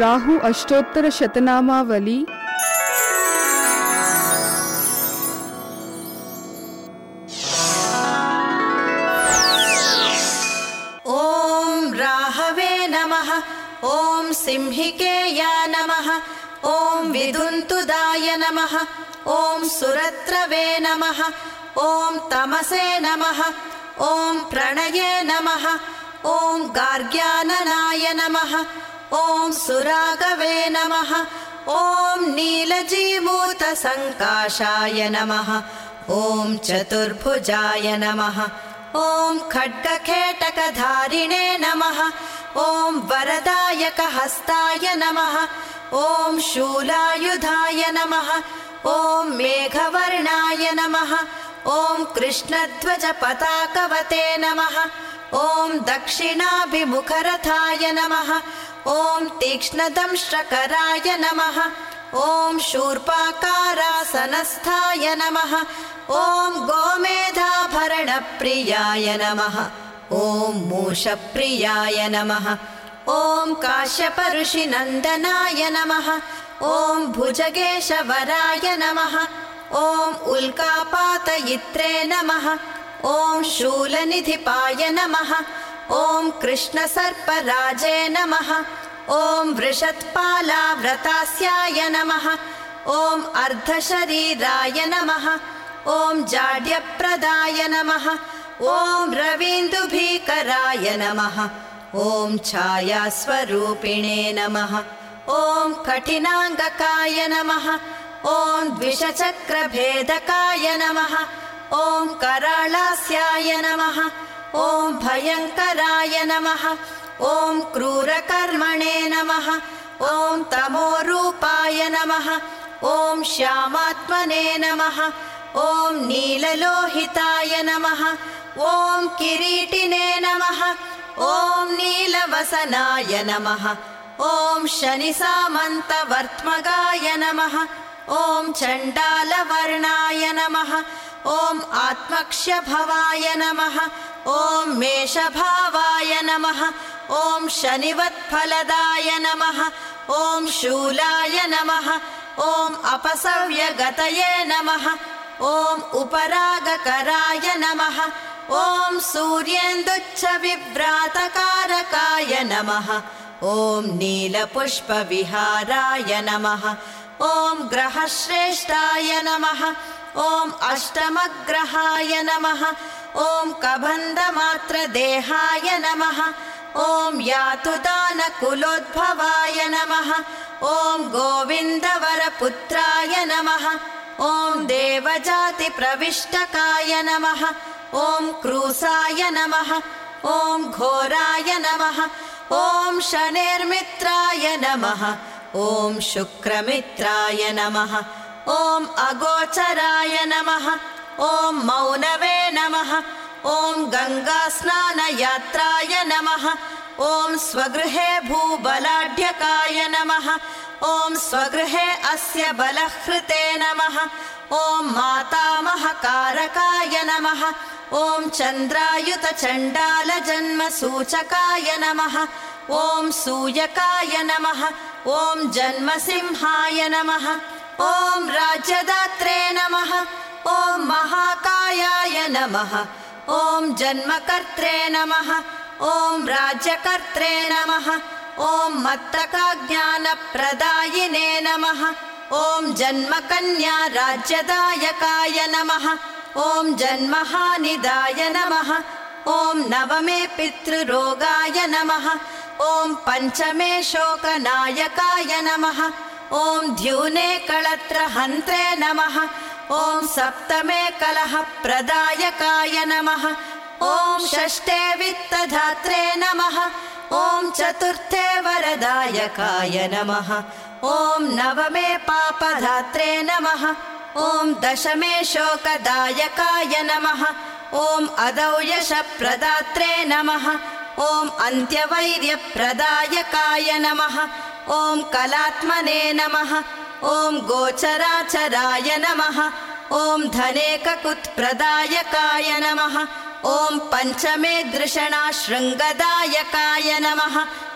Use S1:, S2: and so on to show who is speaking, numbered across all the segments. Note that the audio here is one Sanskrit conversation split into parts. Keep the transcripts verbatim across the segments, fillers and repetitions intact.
S1: राहु अष्टोत्तर शतनामावली।
S2: ओम राहवे नमः। ओम सिंहिकेया नमः। ओम विदुन्तुदाय नमः। ओम सुरत्रवे नमः। ओम तमसे नमः। ओम प्रणये नमः। ओम गार्ग्याननाय नमः। ओम सुरागवे नमः। ओम नीलजीमूतसङ्काशाय नमः। ओम चतुर्भुजाय नमः। ओम खड्गखेटकधारिणे नमः। ओम वरदायकहस्ताय नमः। ओम शूलायुधाय नमः। ओम मेघवर्णाय नमः। ओम कृष्णध्वजपताकवते नमः। ओम दक्षिणाभिमुखरथाय नमः। ओम तीक्ष्णदंष्ट्रकराय नमः। ओम शूर्पाकारासनस्थाय नमः। ओम गोमेधाभरणप्रियाय नमः। ओम मूषप्रियाय नमः। ओम काश्यपऋषिनन्दनाय नमः। ओम भुजगेशवराय नमः। ओम उल्कापातयित्रे नमः। ओम शूलनिधिपाय नमः। ओम कृष्णसर्पराजे नमः। ओम वृषत्पालाव्रतास्याय नमः। ओम अर्धशरीराय नमः। ओम जाड्यप्रदाय नमः। ओम रवीन्दुभीकराय नमः। ओम छायास्वरूपिणे नमः। ओम कठिनाङ्गकाय नमः। ओम द्विषचक्रभेदकाय नमः। ओम कराळास्याय नमः। ओम भयङ्कराय नमः। ओम क्रूरकर्मणे नमः। ओम तमोरूपाय नमः। ओम श्यामात्मने नमः। ओम नीललोहिताय नमः। ओम किरीटिने नमः। ओम नीलवसनाय नमः। ओम शनिसामन्तवर्त्मगाय नमः। ओम चण्डालवर्णाय नमः। ओम आत्मक्ष्यभवाय नमः। ओम मेषभावाय नमः। ओम शनिवत्फलदाय नमः। ओम शूलाय नमः। ओम अपसव्यगतये नमः। ओम उपरागकराय नमः। ओम सूर्येन्दुच्छविव्रातकारकाय नमः। ओम नीलपुष्पविहाराय नमः। ओम ग्रहश्रेष्ठाय नमः। ओम अष्टमग्रहाय नमः। ओम कबन्धमात्रदेहाय नमः। ओम यातुदानकुलोद्भवाय नमः। ओम गोविन्दवरपुत्राय नमः। ओम देवजातिप्रविष्टकाय नमः। ओम क्रूसाय नमः। ओम घोराय नमः। ओम शनेर्मित्राय नमः। ओम शुक्रमित्राय नमः। ओम अगोचराय नमः। ओम मौनवे नमः। ओम गङ्गास्नानयात्राय नमः। ओम स्वगृहे भूबलाढ्यकाय नमः। ओम स्वगृहे अस्य बलहृते नमः। ओम मातामहकारकाय नमः। ओम चन्द्रायुतचण्डालजन्मसूचकाय नमः। ओम सूयकाय नमः। ओम जन्मसिंहाय नमः। ओम राज्यदात्रे नमः। ओम महाकायाय नमः। ओम जन्मकर्त्रे नमः। ओम राज्यकर्त्रे नमः। ओम मत्तकाज्ञानप्रदायिने नमः। ओम जन्मकन्या राज्यदायकाय नमः। ओम जन्महानिदाय नमः। ओम नवमे पितृरोगाय नमः। ओम पंचमे शोकनायकाय नमः। ओम द्यूने कळत्रहन्त्रे नमः। ओम सप्तमे कलहप्रदायकाय नमः। ओम षष्ठे वित्तधात्रे नमः। ओम चतुर्थे वरदायकाय नमः। ओम नवमे पापधात्रे नमः। ओम दशमे शोकदायकाय नमः। ओम अदौ यशप्रदात्रे नमः। ओम अन्त्यवैर्यप्रदायकाय नमः। ओम कलात्मने नमः। ओम गोचराचराय नमः। ओम धनेककुत्प्रदायकाय नमः। ओम पंचमे दृषणाशृङ्गदायकाय नमः।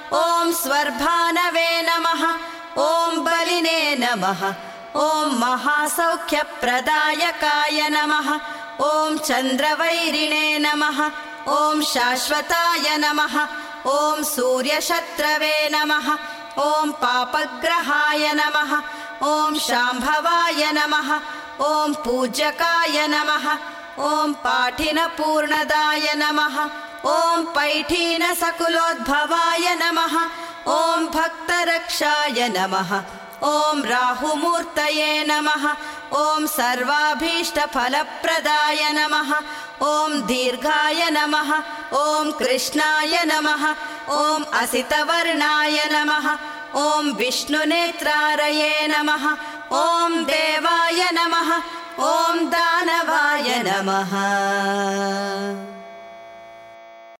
S2: ॐ स्वर्भानवे नमः ॐ बलिने नमः ॐ महासौख्यप्रदायकाय नमः ॐ चन्द्रवैरिणे नमः ॐ शाश्वताय नमः ॐ सूर्यशत्रवे नमः ॐ पापग्रहाय नमः ॐ शाम्भवाय नमः ॐ पूज्यकाय नमः ॐ पाठिनपूर्णदाय नमः ॐ पैठीनसकुलोद्भवाय नमः ॐ भक्तरक्षाय नमः ॐ राहुमूर्तये नमः ॐ सर्वाभीष्टफलप्रदाय नमः ॐ दीर्घाय नमः ॐ कृष्णाय नमः ॐ असितवर्णाय नमः ॐ विष्णुनेत्रारये नमः ॐ देवाय नमः ॐ दानवाय नमः।